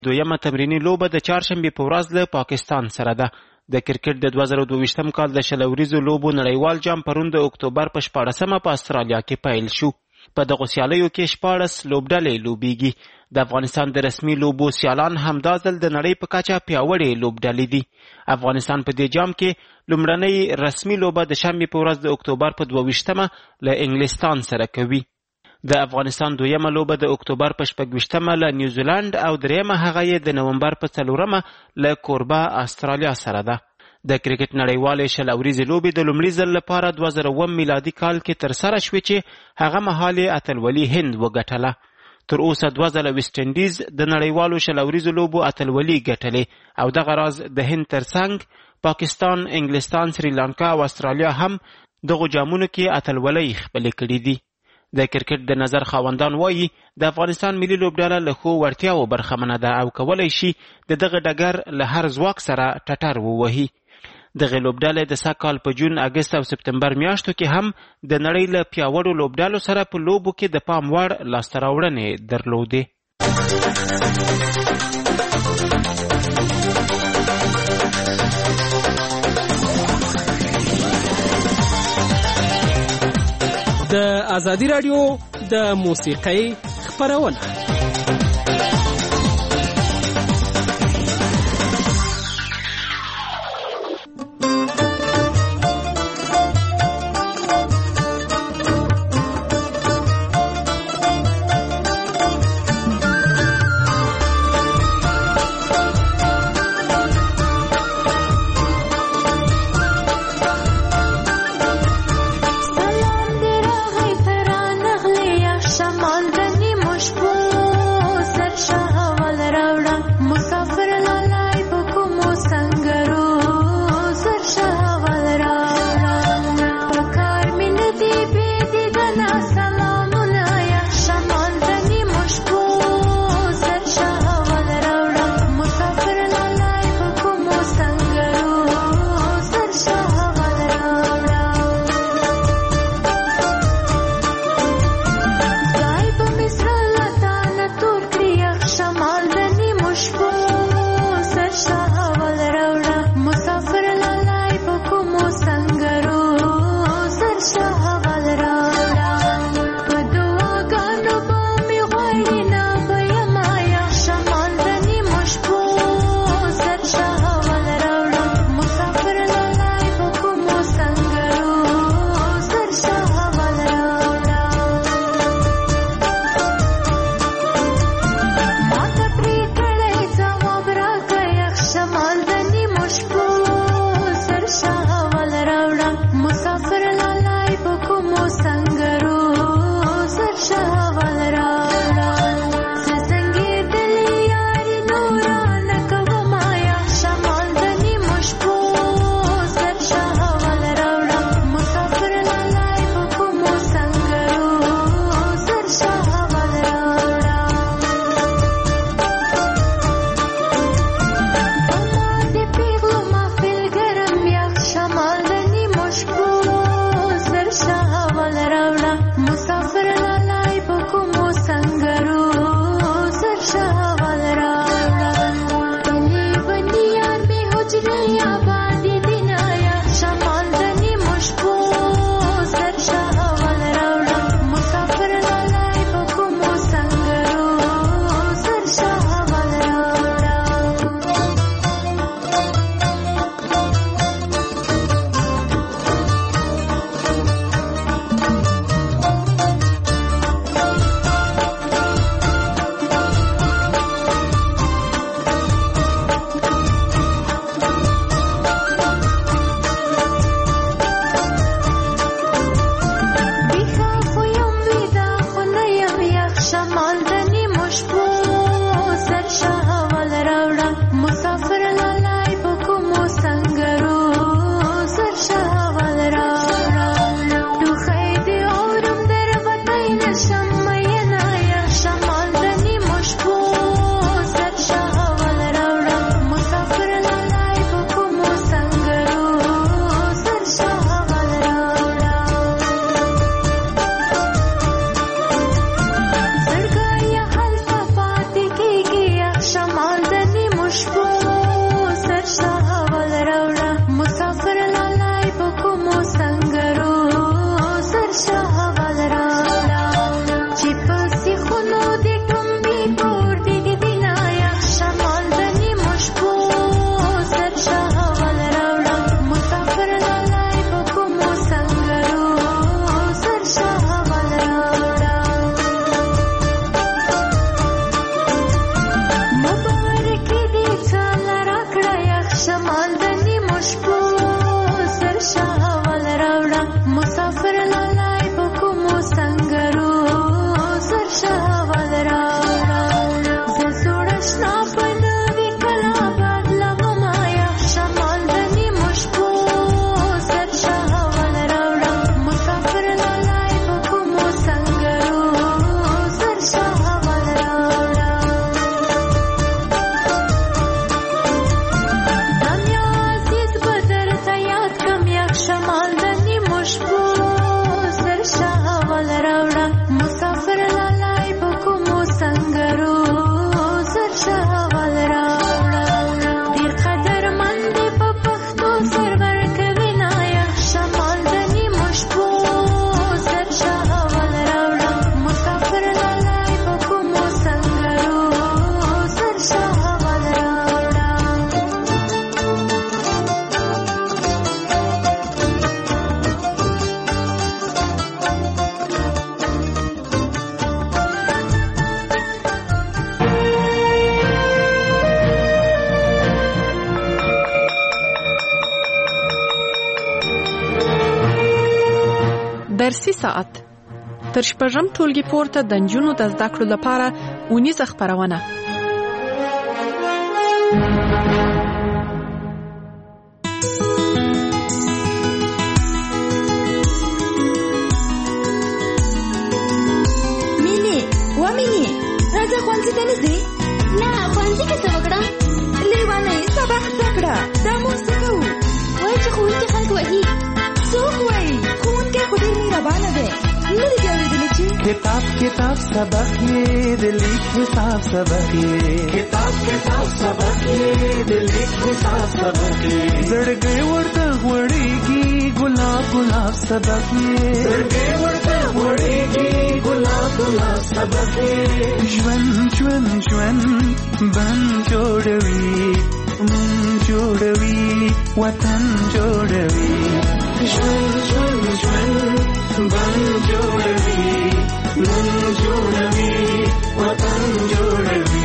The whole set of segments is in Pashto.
دویمه تمرینی لوبه د چهارشنبې په ورځ له پاکستان سره ده. د کرکټ د 2022 کال د شلوریزو لوبو نړیوال جام پرون د اکتوبر په 14مه په استرالیا کې پیل شو. په دغو سیالیو کې 14 لوبډلې لوبیږي. د افغانستان د رسمي لوبو سیالان همدا ځل د نړۍ په کچه پیاوړې لوبډلې دي. افغانستان په دې جام کې لومړنۍ رسمي لوبه د شنبې په ورځ د اکتوبر په 22مه له انګلستان سره کوي. د افغانستان دویمه لوبه د اکتوبر په 26مه له نیوزیلند او دریمه هغه یې د نومبر په 4مه له کوربه استرالیا سره ده. د کرکټ نړیوالې شل اوریزې لوبې د لومړي ځل لپاره 2009 میلادي کال کې ترسره شوې چې هغه مهال یې اتلولي هند وګټله. تر اوسه 2 ځله ویسټ انډیز د نړیوالو شل اوریزو لوبو اتلولي ګټلې او دغه راز د هند ترڅنګ پاکستان، انګلستان، سریلانکا او استرالیا هم دغو جامونو کې اتلولۍ خپلې کړې دي. د کرکټ د نظر خاوندان وایي د افغانستان ملي لوبډله له ښو وړتیاو برخمنه ده او کولی شي د دغه ډګر له هر ځواک سره ټټر ووهي. دغه لوبډلې د سږ کال په جون، اګست او سپتمبر میاشتو کې هم د نړۍ له پیاوړو لوبډلو سره په لوبو کې د پام وړ لاسته راوړنې درلودې. د ازادي راډیو د موسیقۍ خپرونه. سلام دی راغی فرانغلی یا شمال دنی مشبو درسي ساعت تر شپږم ټولګي پورته د نجونو د زده کړو لپاره اونیزه خپرونه. مینې راځه ښوونځي ته نه ځې؟ نه ښوونځي کې څه وکړم؟ لیوانې سبق زده کړه. دا موږ څه کوو؟ وایي چې ښوونکي خلک وهي. څوک وایي؟ ښوونکی خو ډېر مهربانه دی. نه دې اورېدلی چې کتاب سبق یې د لیک حساب سبق یې کتاب سبق یې د لیک حساب سبق یې زړګی ورته غوړېږي ګلاب سبق یې زړګی ورته غوړېږي ګلاب سبق یې ژوند بن جوړوي مون جوړوي وطن جوړوي ژوند بن جوړوي مون جوړوي وطن جوړوي.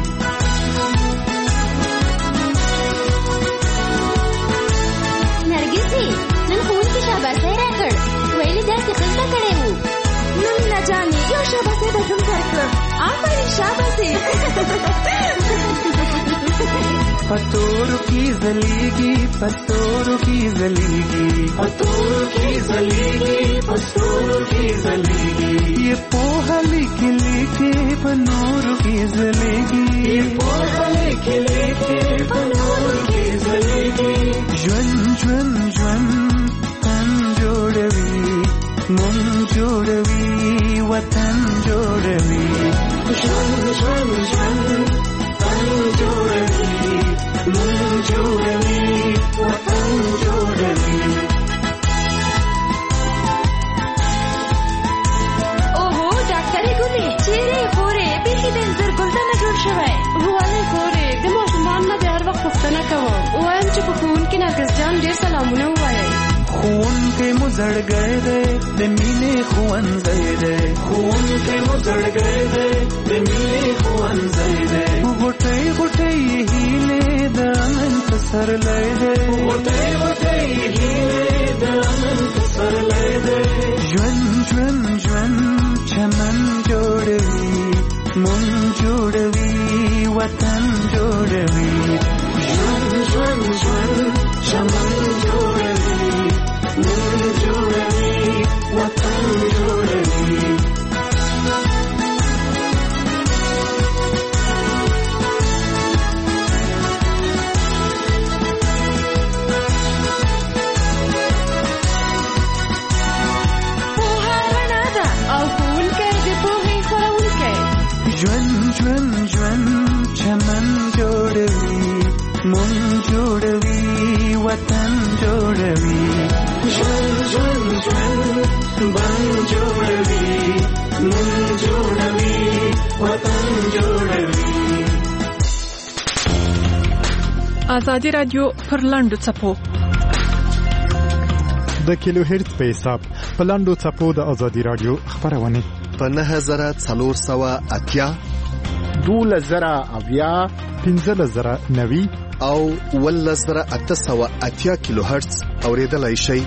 نرګسي نن ښوونکي شاباسي راکړ. ویلي داسې ښه زده کړی وو. نو مینا جانې یو شاباسي به هم درکړم. آفرین شاباسي. پتورو کی زلیگی پتورو کی زلیگی پتورو کی زلیگی پتورو کی زلیگی یہ پوہا لکھ لکھے پنورو کی زلیگی یہ پوہا لکھ لکھے پنورو کی زلیگی ژوند تن جوړوي مون جوړوي وطن جوړوي ژوند تن جوړوي مون جوړوي وطن جوړوي. اوهو ډاکټرې ګلې چیرې خورې بیخي د انځر ګلدانه جوړ شوی. ولې خورې د ماشومان نه د هر وخت پوښتنه کوم. وایم چې په ښوونکي نرګس جان ډېر سلامونه ووایئ. ښوونکی مو زړګی دی د مینې ښوونځی دی ښوونکی مو زړګی دی د مینې ښوونځی دی غوټۍ یې هیلې د امن پسرلی دی غوټۍ یې هیلې د امن پسرلی دی ژوند چمن جوړوي مون جوړوي وطن جوړوي ژوند چمن جوړوي مون جوړوي وطن جوړوي. پوهه رڼا ده او ښوونکی د پوهې خپروونکی. ژوند چمن جوړوي مون جوړوي وطن جوړوي ژوند بن جوړوي مون جوړوي وطن جوړوي. ازادي رادیو پر لاندو څپو د کیلو هرتز په حساب په لاندو څپو د ازادي رادیو خبرونه په 9480 12080 15090 او 11880 کیلو هرتز اوریدلای شئ.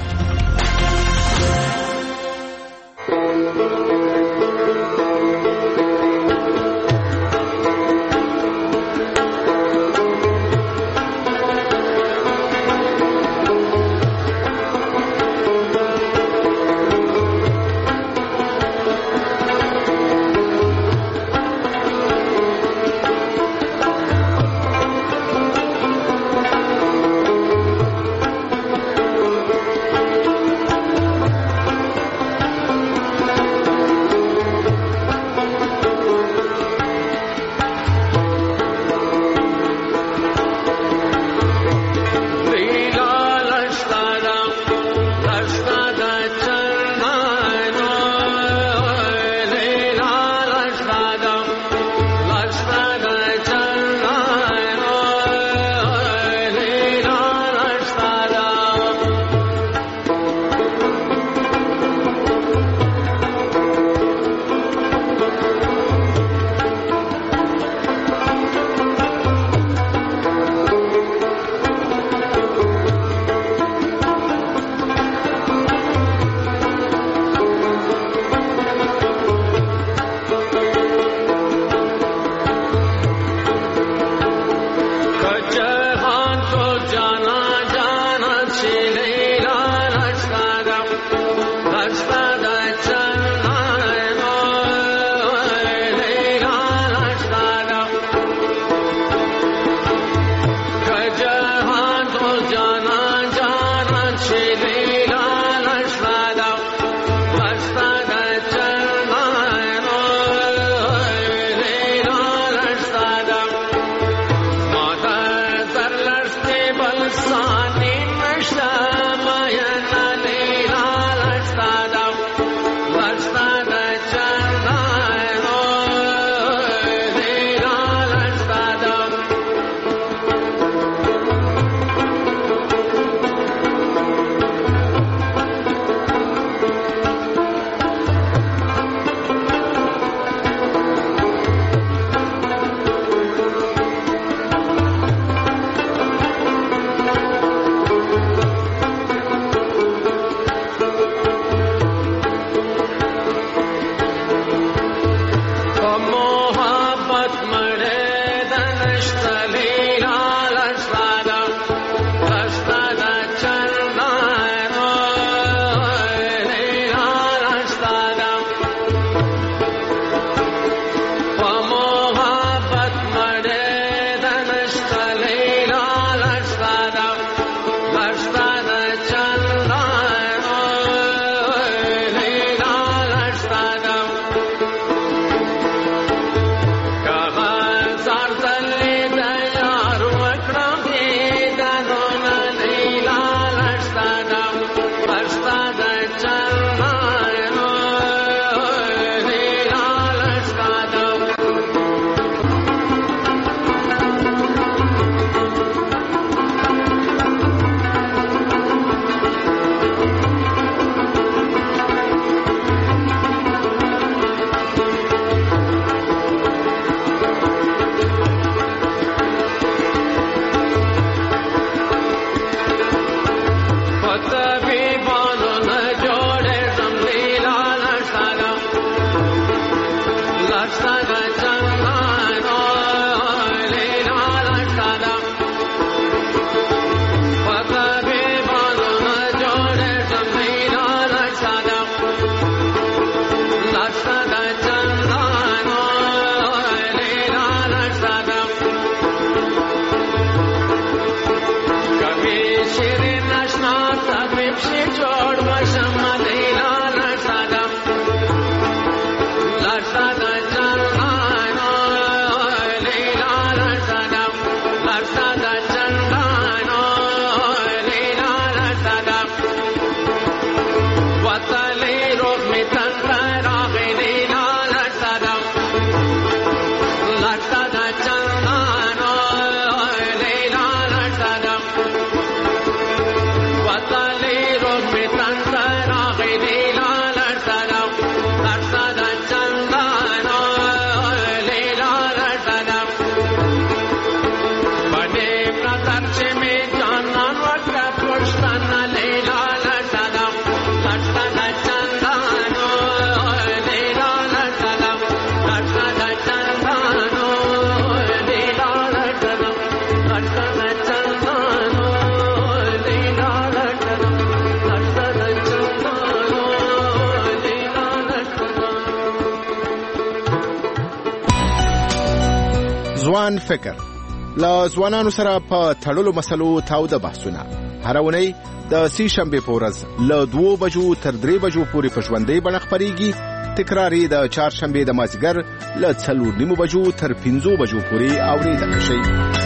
ځوان فکر له ځوانانو سره په تړلو مسلو تاوده بحثونه هر اونۍ د سې شنبې په ورځ له 2 بجو تر 3 بجو پورې په ژوندۍ بڼه خپرېږي. تکرار یې د چهارشنبې د مازدیګر له 4:30 بجو تر 5 بجو پورې اورېدل شي.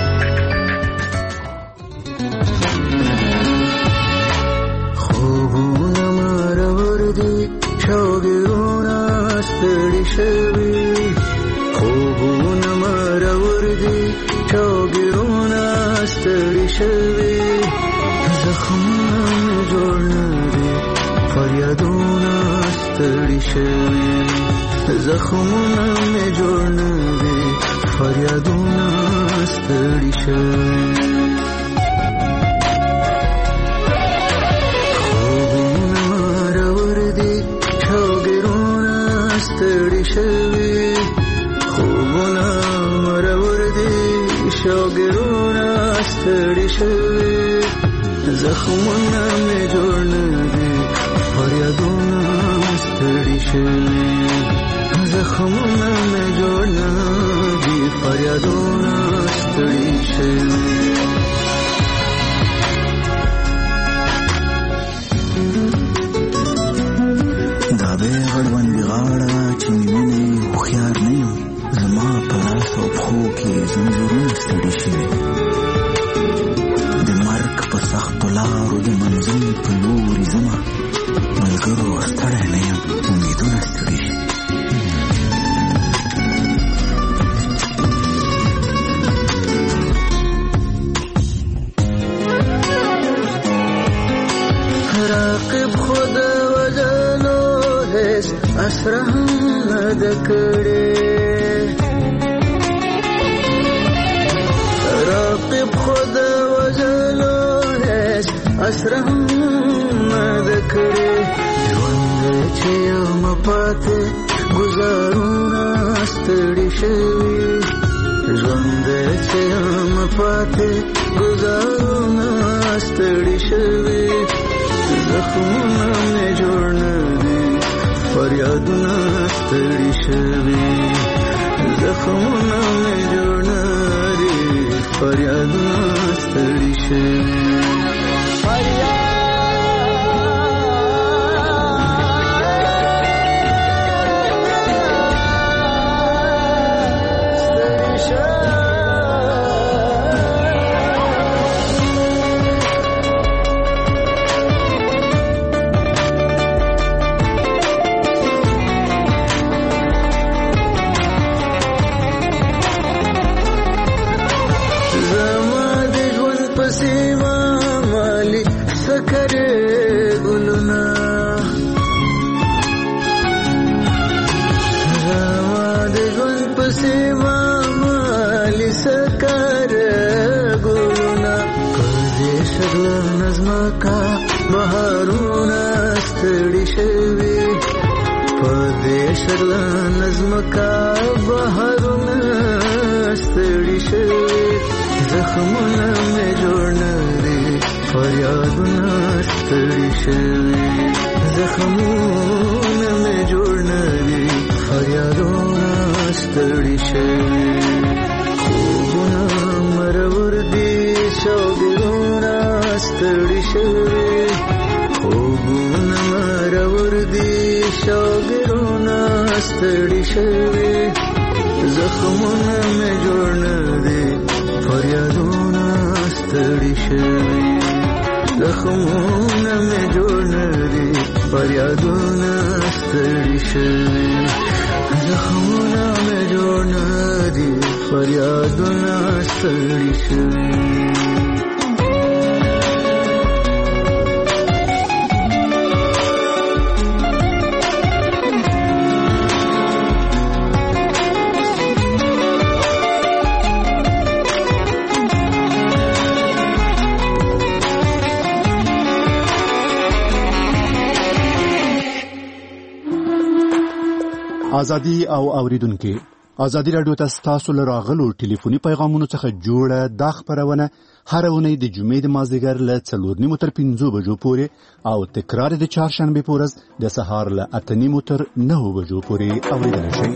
خوبونه مرور دي شوګرونه ستړي شوي خوبونه مرور دي شوګرونه ستړي شوي زخمونه جوړ نه دي فریادونه ستړي شوي زخمونه مې جوړ نه دي فریادونه ستړي شوي ستړي شوي خوبونه مرور دي شوګرونه ستړي شوي زخمونه مې جوړ نه دي فریادونه ستړي شوي زخمونه مې جوړ نه دي فریادونه ستړي شوي دا به غړوندې غاړه چې مینه هوښیار نه یم زما په لاس او پښو کې زنځیرونه ستړي شوي د مرګ په سختو لارو د منزل په لوري ځمه ملګرو ستړی نه یم امیدونه ستړي شي راقب خود وجلو هیڅ اسره هم نه ده کړې راقب خود وجلو هیڅ اسره هم نه ده کړې ژوند چې یم پاتې ګزارونه ستړي شوي ژوند چې پاتې گزارونه ستړي شوي زخمونه مې جوړ نه دي فریادونه ستړي شوي زخمونه مې جوړ نه دي فریادونه ستړي شوي بهارونه ستړي شوي پردېشله نظمکا بهارونه ستړي شوي زخمونه مې جوړ نه دي فریادونه ستړي شوي زخمونه مې جوړ نه دي فریادونه ستړي شوي خوبونه مرور دي شوګرونه ستړي شوي خوبونه مرور دي شوګرونه ستړي شوي زخمونه مې جوړ نه دي فریادونه ستړي شوي زخمونه مې جوړ نه دي فریادونه ستړي شوي زخمونه مې جوړ نه دي فریادونه ستړي شوي ازادي او اوریدونکو ازادي رادیو ته تاسو لراغلو ټلیفوني پیغامونو څخه جوړه د خبرونه هر اونۍ د جمعې د مازدیګر له 4:30 تر 5 بجو پورې او تکرار د چهارشنبه په ورځ د سهار له 8:30 تر 9 بجو پورې اوریدل شي.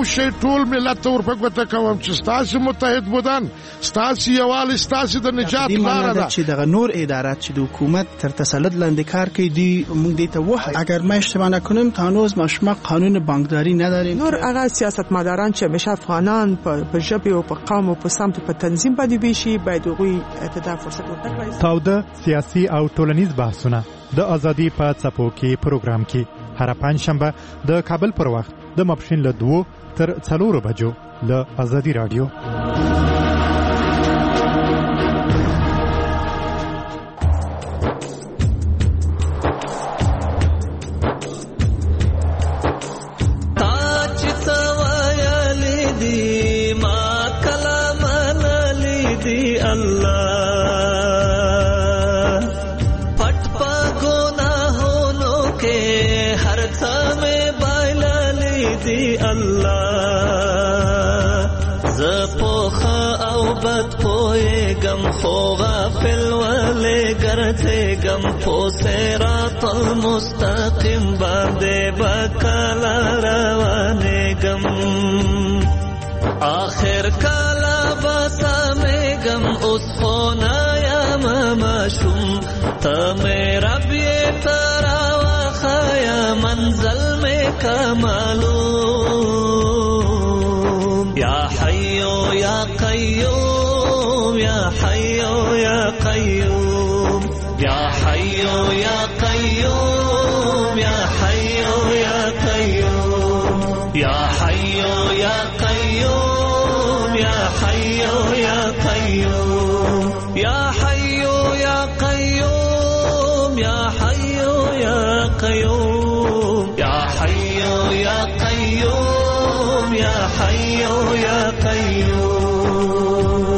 یو شی ټول ملت ته ورپګوته کوم چې ستاسو متحد بودن ستاسو یووالی ستاسو د نجات لاره ده. چې دغه نور ادارات چې د حکومت تر تسلط لاندې کار کوي دی موږ دې ته وایو اگر ما اشتباه نکنم تا هنوز ما قانون بانکداری نداریم. نور هغه سیاستمداران چې همیشه افغانان په ژبه او په قوم او په سمت په تنظیم باندې ویشي باید هغوی ته فرصت ورکړي. تاوده سیاسي او ټولنیز بحثونه د ازادي په څپو کې پروګرام کې هر پنځشنبه د کابل پر وخت د ماپښین له 2 تر 4 بجو له ازادي رادیو. خو غافل ولی ګرځېږم په صراط المستقیم باندې بکلا روانېږم آخر کله به سمېږم اوس خو نه یم ماشوم ته مې رب یې ته راوښیه منزل مې که معلوم یا حیو یا قیوم یا حیو یا قیوم یا حیو یا قیوم یا حیو یا قیوم یا حیو یا قیوم یا حیو یا قیوم یا حیو یا قیوم یا حیو یا قیوم یا حیو یا قیوم یا حیو یا قیوم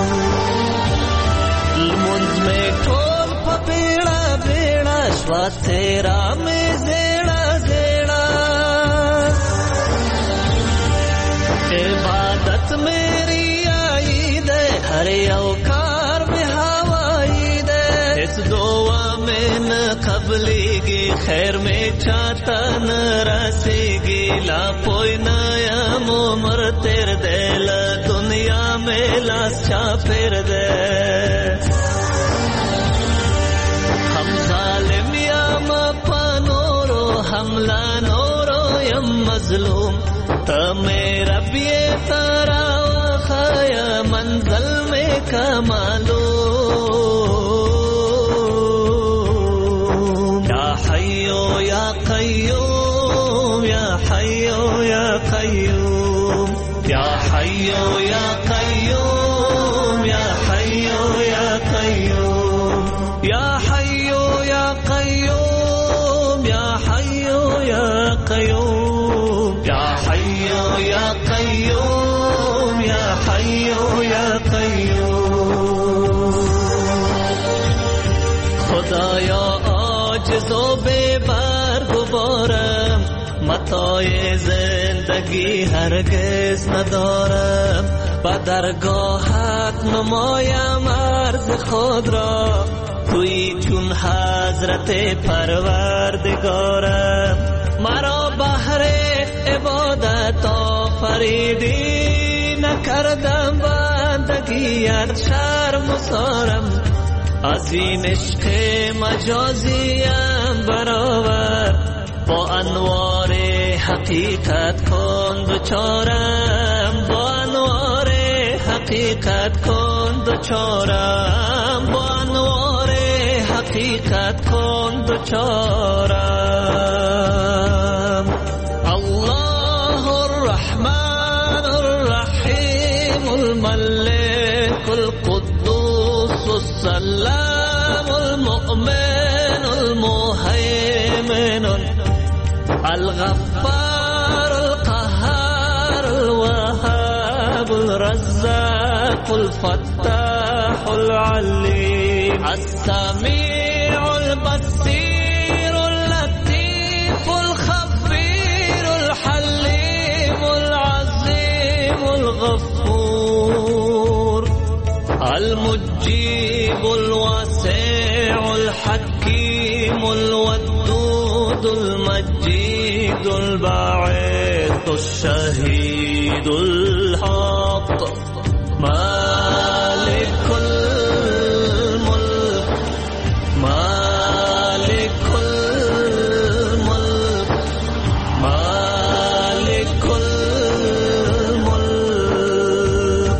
تیرا میں زیڑا زیڑا عبادت میری آئی دے ہر اوکار میں ہوائی دے اس دعا میں نہ قبلی گی خیر میں چاہتا نہ رسی گی لا پوئی نیا عمر تیر دے لا دنیا میں لاس چا پھر دے حملہ نورو یم مظلوم تا میرا بیے تارا وخایا منزل میں کا معلوم یا حیو یا قیوم یا حیو یا قیوم یا حیو یا قیوم یا حیو یا قیوم یا حیو یا قیوم یا حیو یا قیوم یا حیو یا قیوم یا حیو یا قیوم خدایا عاجز و بے بار گبارم متاع زندگی هرگز ندارم با درگاهت نمایم عرض خود را توی چون حضرت پروردگارم مرا بهر عبادت آفریدی نکردم بندگیت شرم و سارم از این عشق مجازیم برآور با انوار حقیقت کن دوچارم با انوار حقیقت کن دوچارم با انوار حقیقت کن دوچارم الله الرحمن الرحیم الملك القدوس السلام المؤمن المهيمن الغفار القهار الوهاب الرزاق الفتاح العليم السميع البصير اللطيف الخبير الحليم العظيم الغفور المجيب الواسع الحكيم الودود المجيد الباعث الشهيد الحق مالك الملك مالك الملك مالك الملك.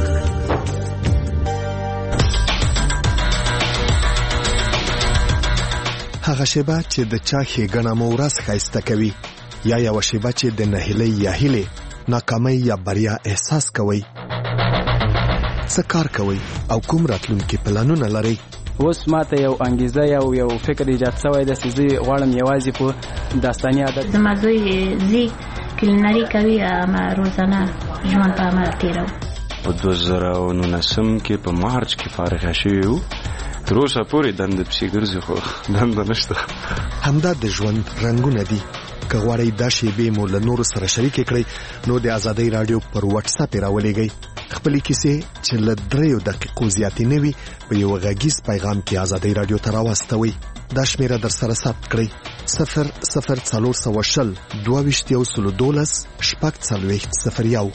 هغه شیبه چې د چا ښېګڼه مو ورځ ښایسته کوي، یا یوه شیبه چې د نهیلۍ یا هیلې ناکامۍ یا بریا احساس کوئ. څه کار کوئ او کوم راتلونکي پلانونه لرئ؟ اوس ماته یو انګیزه یو فکر ایجاد شوی دی چې زه غواړم یوازې په داستاني عادت زما زوی زی کلینري کوي، اما روزانه ژوند په عمل تېروو. په 2019 کې په مارچ کې فارغه شوی وو، تر اوسه پورې دنده پسې ګرځي خو دنده نشته. همدا د ژوند رنګونه دي. که غواړئ دا شیبې مو له نورو سره شریکې کړئ نو د ازادۍ راډیو پر واتس اپ یې راولېږئ. خپلې کیسې چې له 3 دقیقو زیاتې نه وي په یو غږیز پیغام کې ازادۍ راډیو ته راواستوئ. دا شمیره در سره ثبت کړئ: 00420 22 012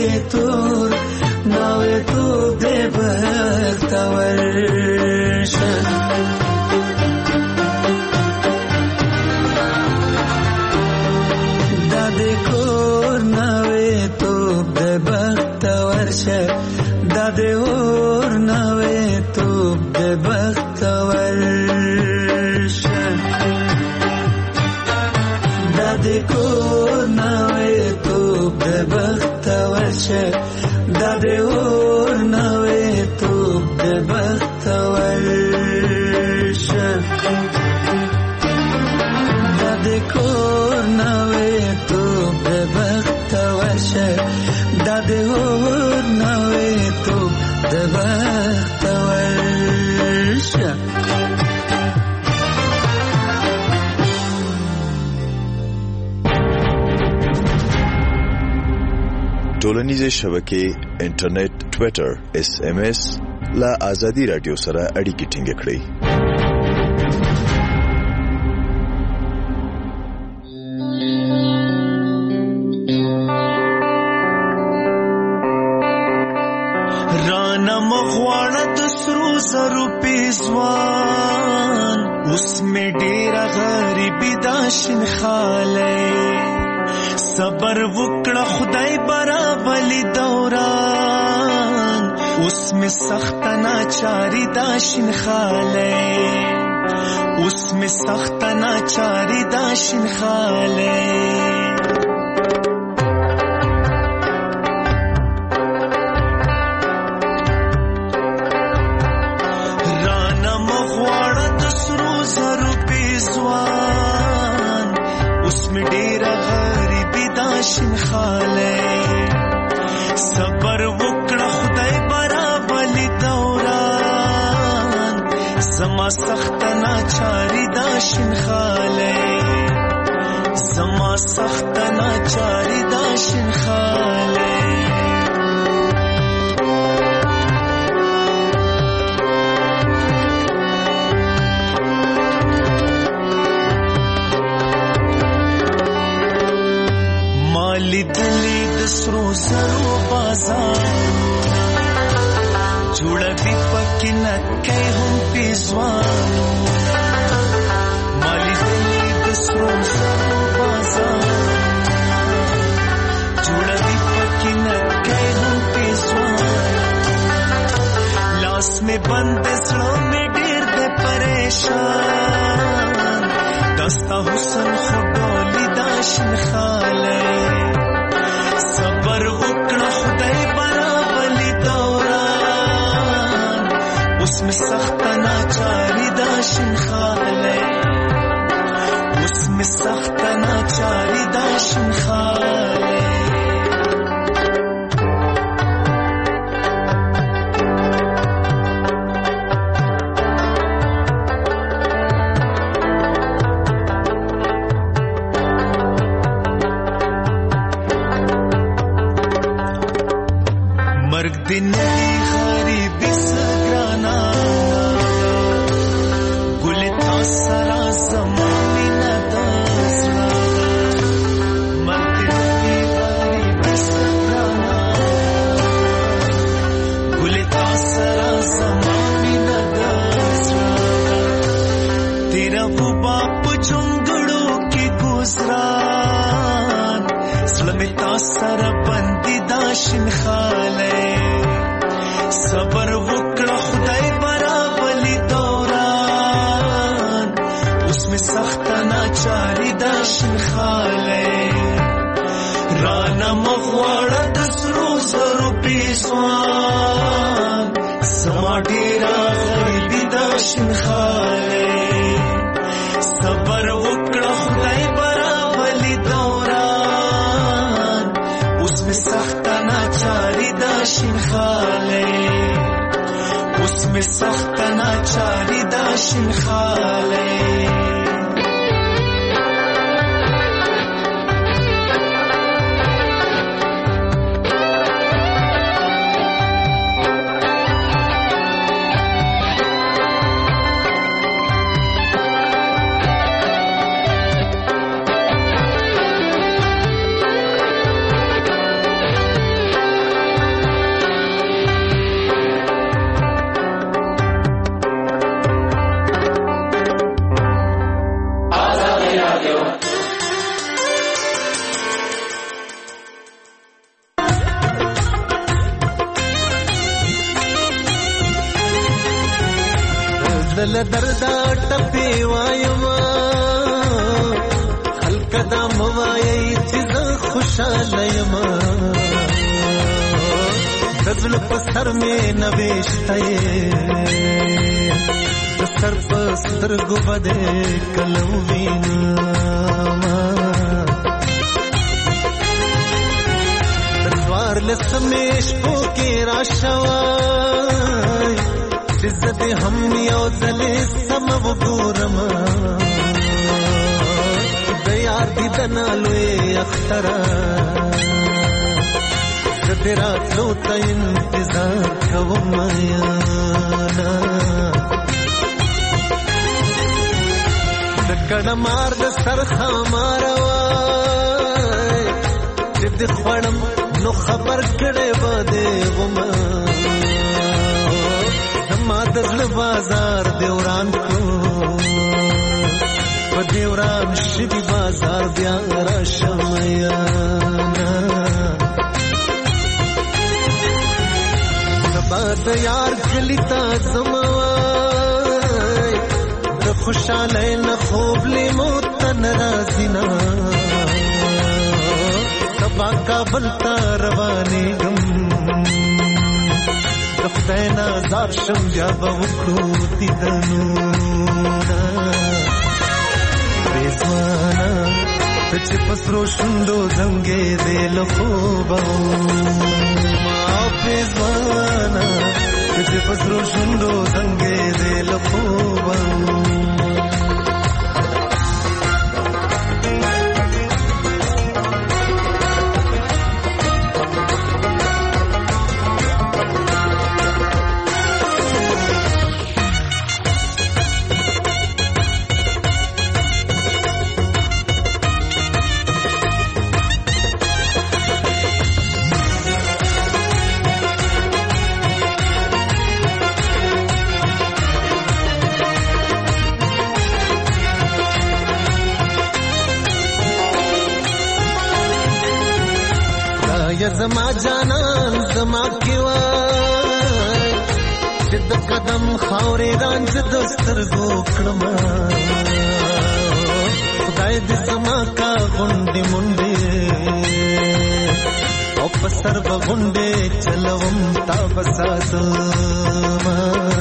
ناوې تو دې بختور شه د کور نوې توپ د بختور شه دا د اور نوې توپ د بختور شه دا د کور نوې توپ د بختور شه دا د اور نوې توپ د بختور شه دا د کور نوې توپ د بختور شه دا د اور نوې توپ د بختور شه. ټولنیزې شبکې انټرنیټ ټویټر SMS لا آزادي رادیو سره اړیکې ټینګ کړئ. رانا مغواړه د سرو زرو پیزوان اوس مې ډېره غریبي دا شین خالی صبر وکړه خدای برابلی دوران اوس مې سخت ناچاری دا شین خالی اوس مې سخت ناچاری دا شین خالی رانا مغواړه د سرو زرو پیزوان اوس مې ډېره شین خالی صبر وکړه خدای برابلی دوران زما سخت ناچاری دا شین خالی زما سخت ناچاری دا شین خالی لیدلی د سرو زرو بازار جوړوي پکې نکۍ هم پیزوانو ما لیدلی د سرو زرو بازار جوړوي پکې نکۍ هم پیزوانو لاس مې بند زړه مې ډېر دی پریشان دستا حسن خو ډولي دا شین خالی صبر وکړه خدای برابلی دوران اوس مې سخت ناچاری دا شین خالی اوس مې سخت ناچاری دا شین خالی مرگ دن دی غریبی سگرانا گل تا سرا زمانی ندازنا مرگ دن دی غریبی سگرانا گل تا سرا زمانی ندازنا تیرا وہ باپ جنگڑوں کی گزران سلمی تا سرا بندی داشن خالی صبر وکړه خدای برابلی دوران اوس مې سخت ناچاری دا شین خالی رانا مغواړه د سرو زرو پیزوان زما ډېره غریبي دا شین خالی صبر وکړه خدای برابلی دوران اوس مې سخت ناچاری دا شین خالی اوس مې سخت ناچاری دا شین خالی درد ټپې وایم خلک دا موایي چې زه خوشاله یم د زړه په سر مې نوشته یې د سر په سترګو به دې کله ووینم د څوارلسمې شپو کې راشوی چې زه دې هم یو ځلې سمه وګورم د یار دیدنه لوی اختره زه دې راتلو ته انتظار کوم یانا د کڼه مار د سر خاماره وای چې دې خوړم نو خبر کړې به دې ومه زما د زړه بازار دې وران کړو په دې وران شوي بازار بیا راشم یانا سبا د یار کلی ته ځمه وای د خوشحالۍ نه خوب لیمو ته نه راځي نه سبا کابل ته روانېږم د خدای نه ازار شم بیا به وکړو دیدنونه رضوانه ته چې په سرو شونډو زنګېدې له خوبه رضوانه ته چې په سرو شونډو زنګېدې له خوبه زما جانان زما کی وای چې د قدم خاورې رانځ د سترګو کړم خدای دې زما کا غونډې منډې او په سر به غونډې چلوم تا بساتم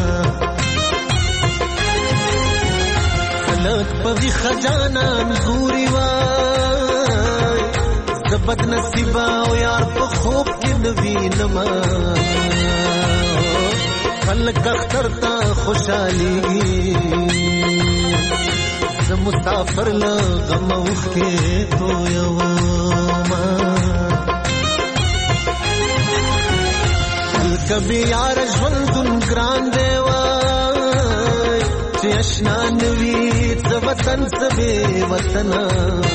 خلک په ویښه جانان ګوري وای د بد نصیبه او یار په خوب کې نوینم خلک اختر ته خوشحالي زه مسافر له غم اوښکې تویوم هلکه بې یاره ژوندون ګران دی وای چې اشنا نه وي څه وطن څه بې وطنه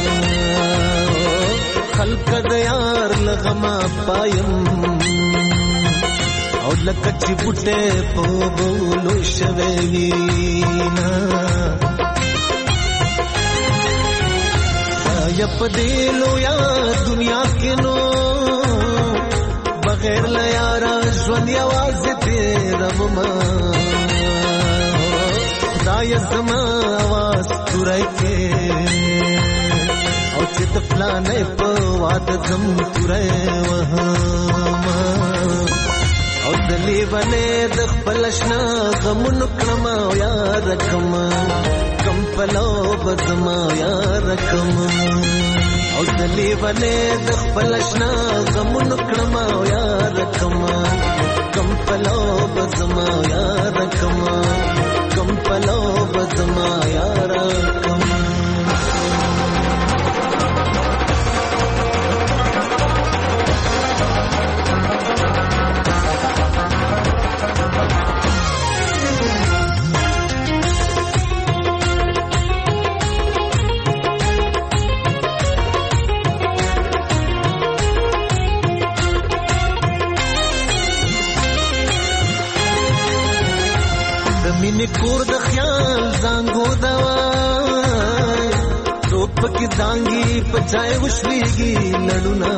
خلق د یار لغما پایم او لکه چې بوټه په بولو شوی وینا یا په دې لویا دنیا کې نو بغیر له یاره ژوند یوازې تېروم خدای زما اواز توری کې او چې د فلانې په واده ځم توری وهم او د لیونې د خپل اشنا غمونو کړم او یاره کړم کم پلو به زما یاره کړم او د لیونې د خپل اشنا غمونو کړم او یاره کړم کم پلو به زما یاره کړم کم پلو به زما یاره کړم مینې کور د خیال زانګو دوای څوک پکې زانګي په ځای وشلېږي لړونه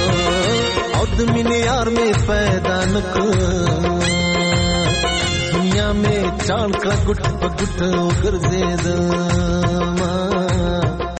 او د مینې یار مې پیدا نه کړ دنیا می چان کړه ګټ په ګټ وګرځېدم